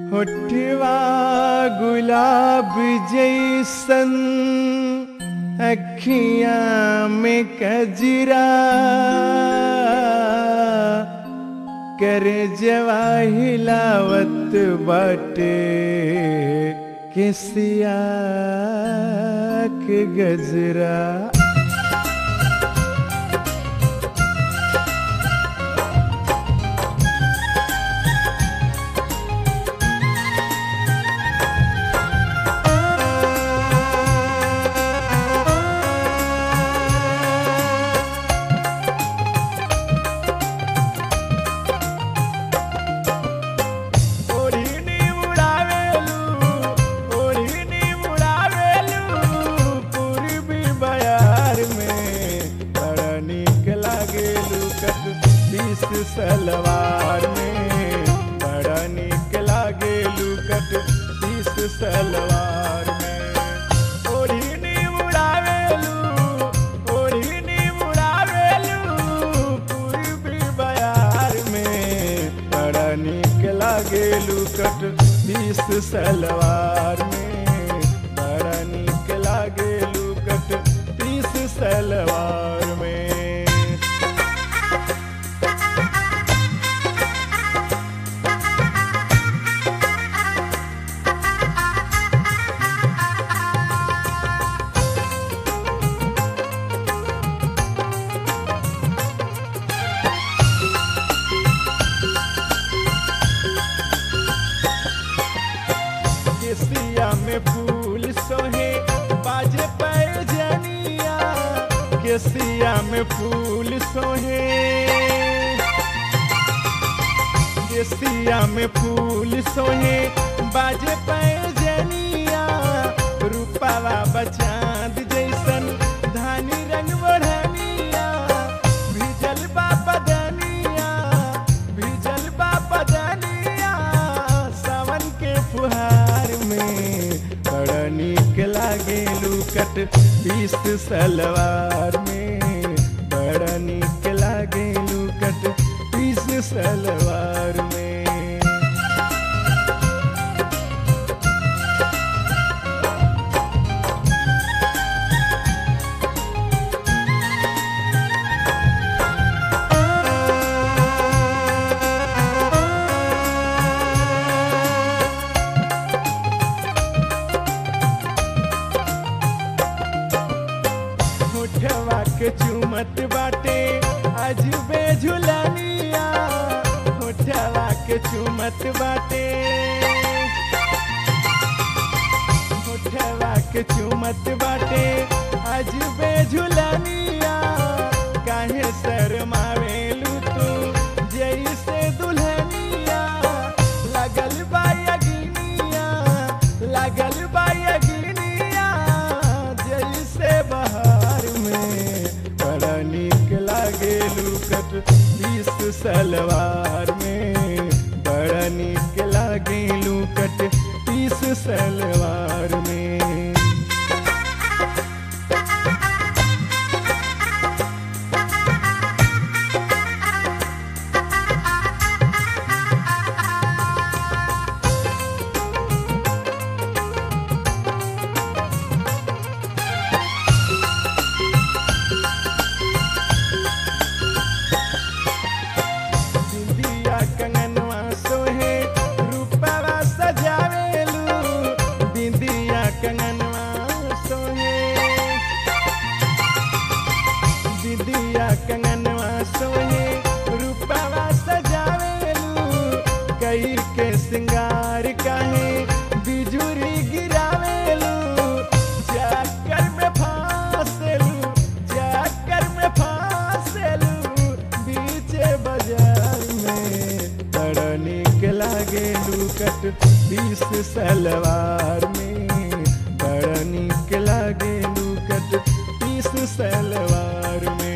होठवा गुलाब जैसन अखियां में कजरा करे जवा हिलावत बाटे किसिया के गजरा। सलवार में बड़ा निक लागे लुकट तीस सलवार में। ओढ़नी उड़ावेलू पूर्वी बयार में बड़ा निक लागे लुकट तीस सलवार में बड़ा निक लागे लुकट तीस सलवार में। केसिया में फूल सोहे बाजे पैजनिया केसिया में फूल सोहे केसिया में फूल सोहे बाजे पैजनिया रूपावा बचांद जैसन धानी रंग बढ़निया भिजल बा बदनिया सावन के फुहार बड़ा निक लागे लुकट तीस सलवार में बड़ा निक लागे लुकट तीस सलवार में। होठवा के चुमत बाटे अजबे झुलनिया होठवा के चुमत बाटे होठवा के चुमत बाटे अजबे झुलनिया काहे शरमावेलू तू जैसे दुल्हनिया लगल बा यगिनिया जैसे बहार बड़ा निक लागे लुकट तीस सलवार में बड़ा निक लागे लुकट तीस सलवार में। कंगनवा सोहे रूपवा सजावेलू कई के सिंगार काहे बिजुरी गिरावेलू चक्कर में फांसेलू बीचे बाजार में बड़ा निक लागे लुकट तीस सलवार में बड़ा निक लागे लुकट तीस सलवार में।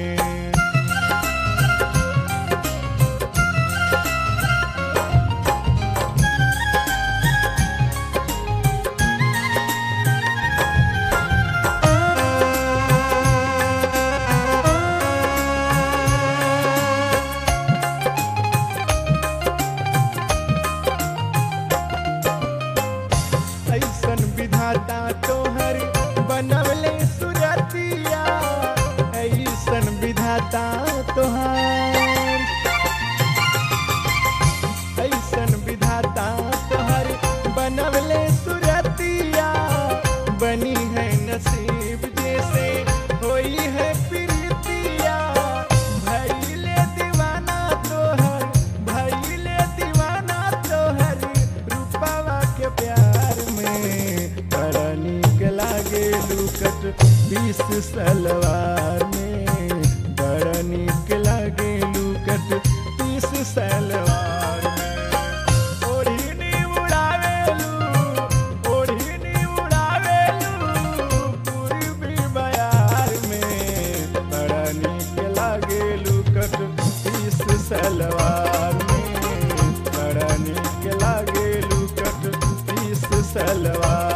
सलवार में बड़ा निक लागेलू कट पीस सलवार में। ओढ़नी उड़ावेलू पूर्वी बयार में बड़ा निक लागेलू कट पीस सलवार में बड़ा निक लागेलू कट पीस सलवार।